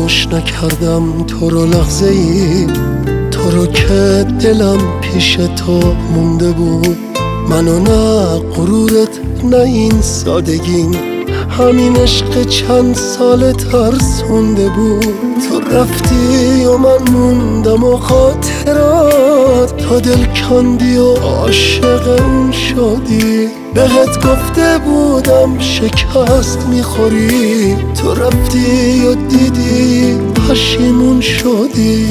فراموش نکردم تو رو لحظه ای، تو رو که دلم پیش تو مونده بود. منو نه غرورت نه این سادگیم، همین عشق چند سال ترسونده بود. تو رفتی و من موندم و خاطرات، تا دل کندی و عاشق اون شدی. بهت گفته بودم شکست میخوری، تو رفتی و دیدی پشیمون شدی.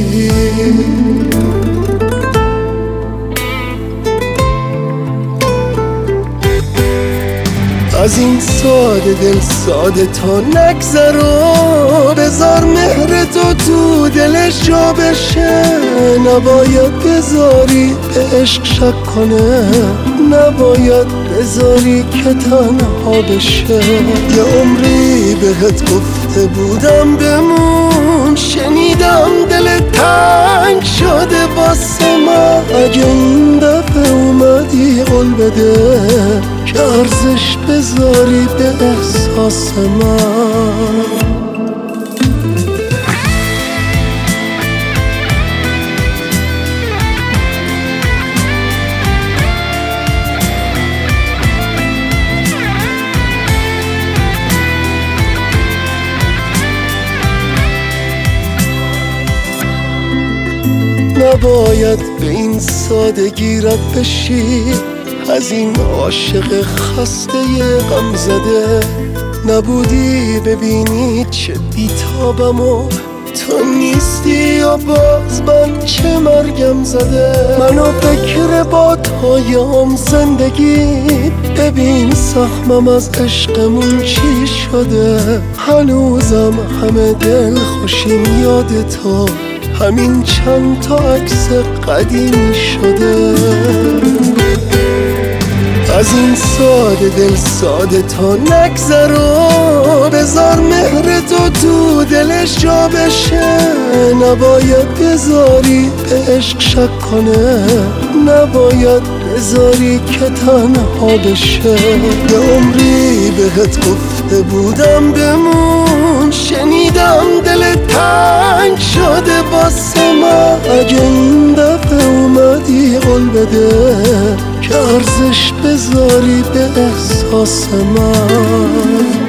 از این ساده دل ساده تا نگذرو، بذار مهر تو دلش جا بشه. نباید بذاری به عشق شک کنه، نباید بذاری که تنها بشه. یه عمری بهت گفته بودم بمون، شنیدم دل تنگ شده واسه من. اگه این دفعه اومدی قول بده که ارزش بذاری به احساس من. نباید به این سادگی رد بشی، از این عاشق خسته غم زده. نبودی ببینی چه بیتابم و تو نیستی و باز من چه مرگم زده. منو فکر با تویم زندگی، ببین سخمم از عشقمون چی شده. هنوزم همه دل خوشیم یاد تو، همین چند تا عکس قدیمی شده. از این ساده دل ساده تا نگذرو، بذار مهر تو دلش جا بشه. نباید بذاری به عشق شک کنه، نباید بذاری که تنها بشه. یه عمری بهت گفته بودم بمون، شنیدم دل تنگ شده واسه من. اگه این دفعه اومدی قول بده که ارزش بذاری به احساس من.